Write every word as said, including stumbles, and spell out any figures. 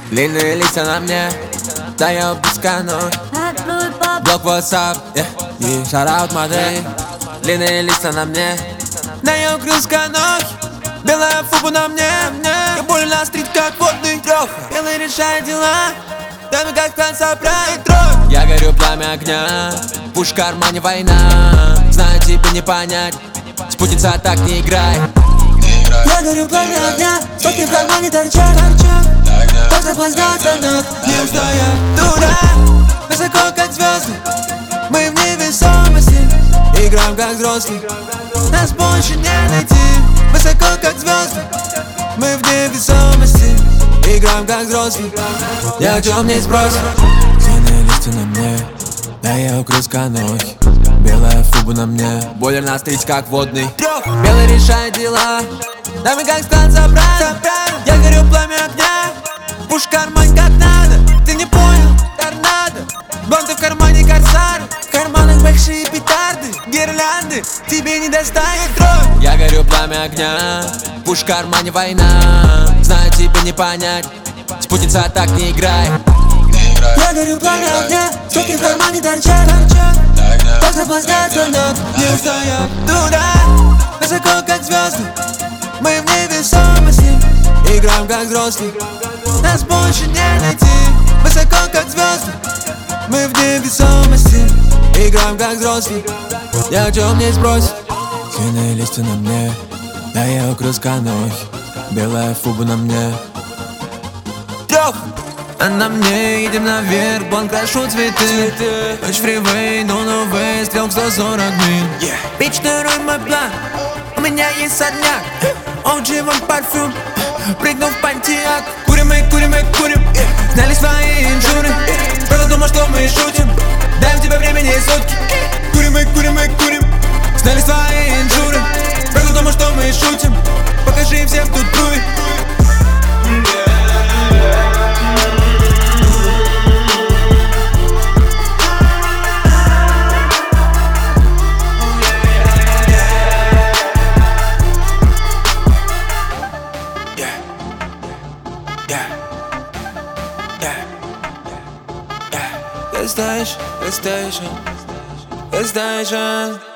Длинные листья на мне, да я упускаю. Блок WhatsApp, yeah. И шараут модель. Длинные листья на мне, да я укрылся ног. Белая фуба на мне, мне. Я болен на стрит, как водный трёх. Белый решает дела, да мы как танцы правит трог. Я горю пламя огня, пуш в кармане война. Знаю, тебе не понять, спутница, так не играй. Я горю пламя огня, соки в кармане торчат. Как запоздаться, но не устоять, дурак. Высоко, как звезды, мы в невесомости. Играем, как взрослые, нас больше не найти. Высоко, как звезды, мы в невесомости. Играем, как взрослые, я о чем не спросил. Длинные листья на мне, да я укрылся канохи. Белая фуба на мне, бойлер на стрить, как водный трёх. Белый решает дела, да мы как станция правильно. Я горю пламя огня, пуш в кармане как надо. Ты не понял, торнадо. Блонды в кармане корсары, в карманах большие петарды, гирлянды, тебе не достанет дрон. Я горю пламя огня, пуш в кармане война. Знаю, тебе не понять, спутница, так не играй. Я горю пламя огня, соки в кармане торчат. Как запоздаться, но не устоять, дурак. Высоко, как звезды, мы в невесомости. Играем, как взрослые, нас больше не найти. Высоко, как звезды, мы в невесомости. Играем, как взрослые, я о чем не спросил. Длинные листья на мне, да я укрылся канохи. Белая фуба на мне, трёх. А на мне едем наверх, бланк крашу цветы. Ночь фривей, но новый стрелок сто сорок миль. Бич, второй мой план, у меня есть сорняк. о джи вон парфюм, прыгнул в пантеак. Курим мы, курим мы, курим, знали свои инжуры. Правда думал, что мы шутим, даем тебе времени сутки. Курим мы, курим мы, курим, знали свои инжуры. Правда думал, что мы шутим, покажи всем тут дуй. PlayStation, PlayStation, PlayStation.